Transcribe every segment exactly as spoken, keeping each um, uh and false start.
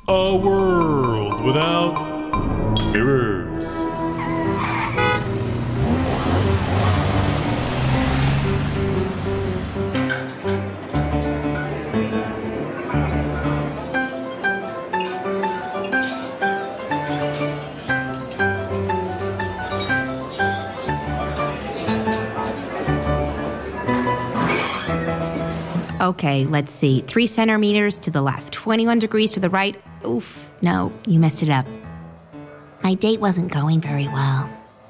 A world without mirrors. Okay, let's see. Three centimeters to the left, twenty-one degrees to the right. Oof, no, you messed it up. My date wasn't going very well.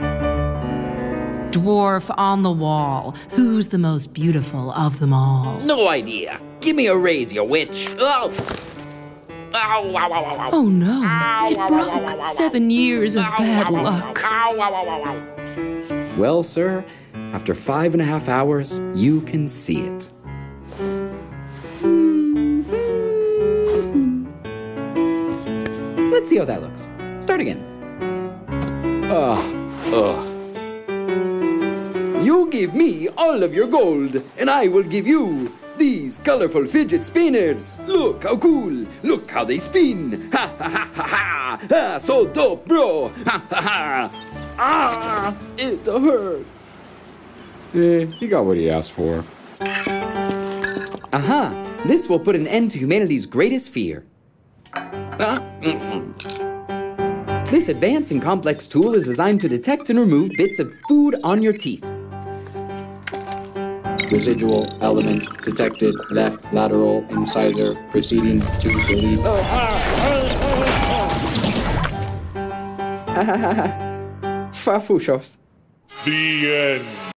Dwarf on the wall. Who's the most beautiful of them all? No idea. Give me a raise, you witch. Oh! Ow, ow, ow, ow, ow. Oh no, Ow, it ow, broke. ow, ow, ow, Seven years of ow, bad ow, ow, luck. Ow, ow, ow, ow, ow. Well, sir, after five and a half hours, you can see it. Let's see how that looks. Start again. Ugh, ugh. You give me all of your gold, and I will give you these colorful fidget spinners. Look how cool. Look how they spin. Ha ha ha ha ha. Ha, so dope, bro. Ha ha ha. Ah, it hurt. Eh, he got what he asked for. Aha! This will put an end to humanity's greatest fear. Ah, mm-mm. This advanced and complex tool is designed to detect and remove bits of food on your teeth. Residual element detected. Left lateral incisor proceeding to delete. Farfushos. The end.